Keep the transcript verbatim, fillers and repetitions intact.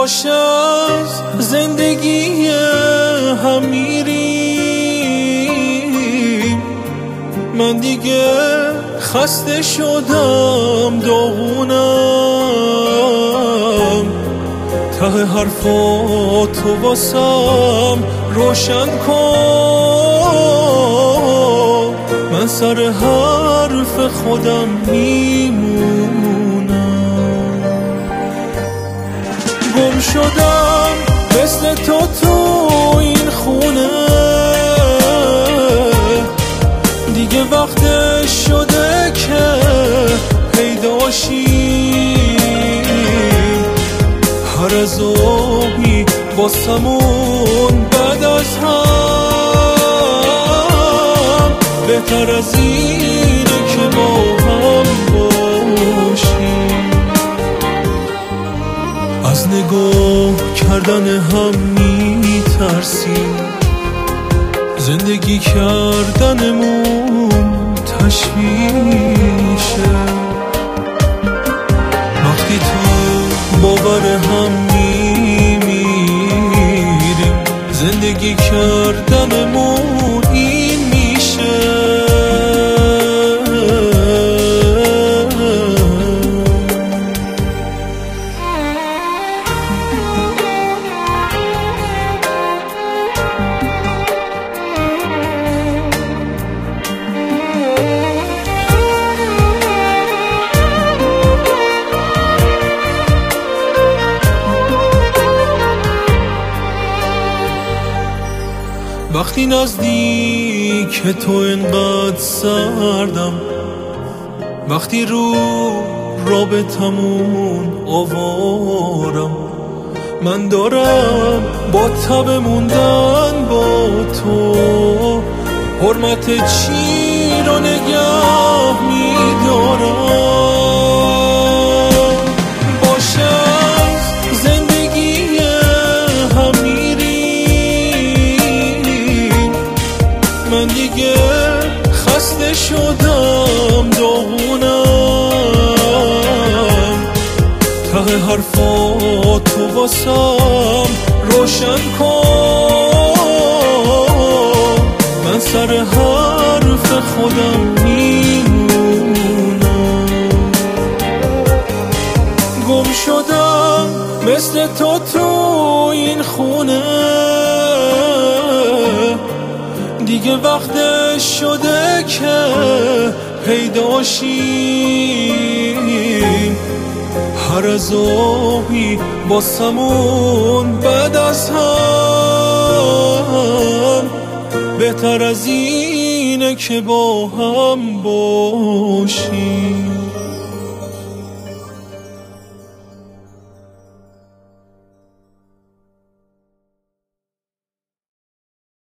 باش از زندگی هم میریم. من دیگه خسته شدم، داغونم. ته حرفاتو واسم روشن کن. من سر حرف خودم میمونم. گم شدم مثل تو تو این خونه، دیگه وقتش شده که پیداشیم. هر عذابی واسمون بعد از هم بهتر از اینه که با هم باشیم. از نگاه کردن هم میترسیم، زندگی کردنمون تشویشه. وقتی تو باور هم میمیریم، زندگی کردنمون این میشه. وقتی نزدیک تو انقدر سردم، وقتی رو رابطمون آوارم، من دارم با تب موندن با تو حرمت چی رو نگه میدارم. من دیگه خسته شدم، داغونم. ته حرفاتو واسم روشن کن. من سر حرف خودم میمونم. گم شدم مثل تو تو این خونه، دیگه وقتش شده که پیداشیم. هر عذابی واسمون بعد از هم بهتر از اینه که با هم باشیم.